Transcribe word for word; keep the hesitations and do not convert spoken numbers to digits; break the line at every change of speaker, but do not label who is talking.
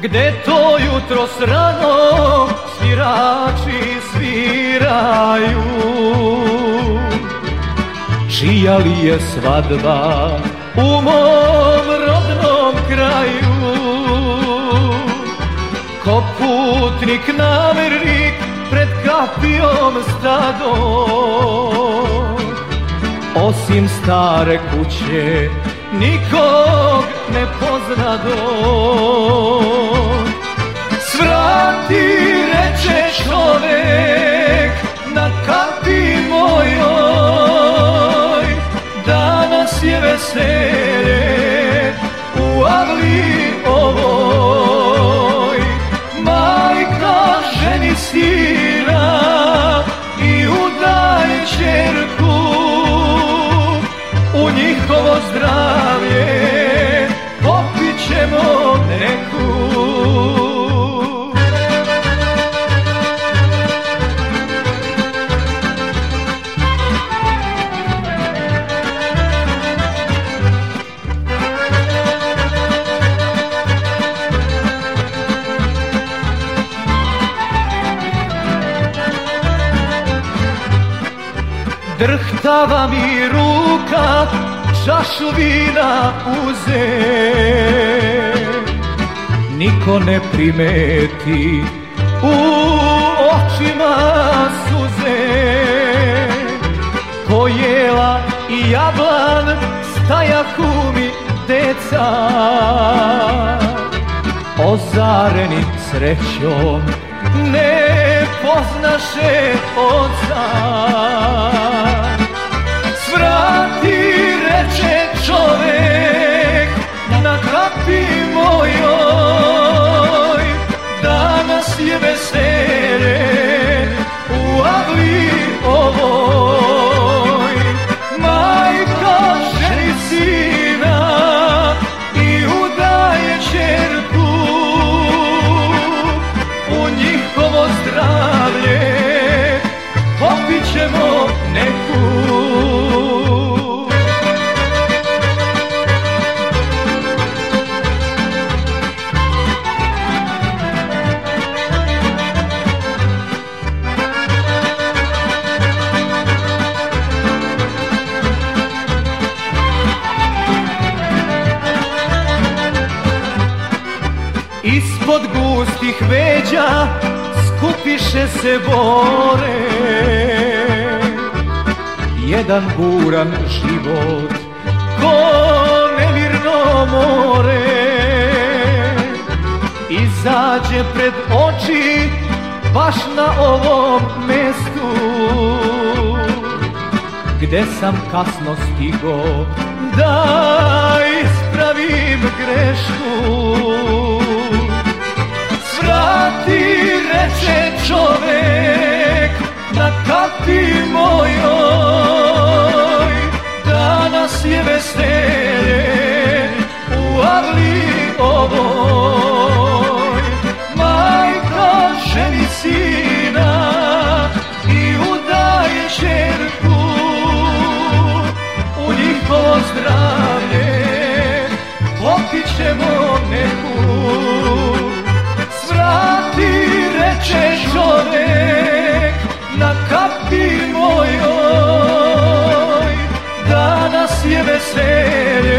Gde to jutro s ranom svirači sviraju? Čija li je svadba u mom rodnom kraju? Ko putnik namernik pred kapijom stadom, osim stare kuće nikog ne poznadom. Svrati, reče čovek, na kapi mojoj, danas je veselje u avli ovoj. Majka ženi sina i udaje ćerku, u njihovo zdravlje popit ćemo neku. Drhtava mi ruka, čašu vina uze, niko ne primeti, u očima suze. Ko jela i jablan stajahu mi deca, ozareni srećom ne poznaše oca. Svrati, reče čovek, na kapi mojoj, danas je veselje u avli ovoj. Majka ženi sina i udaje ćerku, u njihovo zdravlje popit ćemo neku. Ispod gustih veđa skupiše se bore, jedan buran život ko nemirno more. Izađe pred oči baš na ovom mestu, gde sam kasno stigo da ispravim grešku. Svrati, reče čovek, na kapi mojoj, danas je veselje u avli ovoj. Majka ženi sina i udaje ćerku, u njihovo zdravlje popit ćemo neku. Svrati, reče čovek, na kapi mojoj, danas je veselje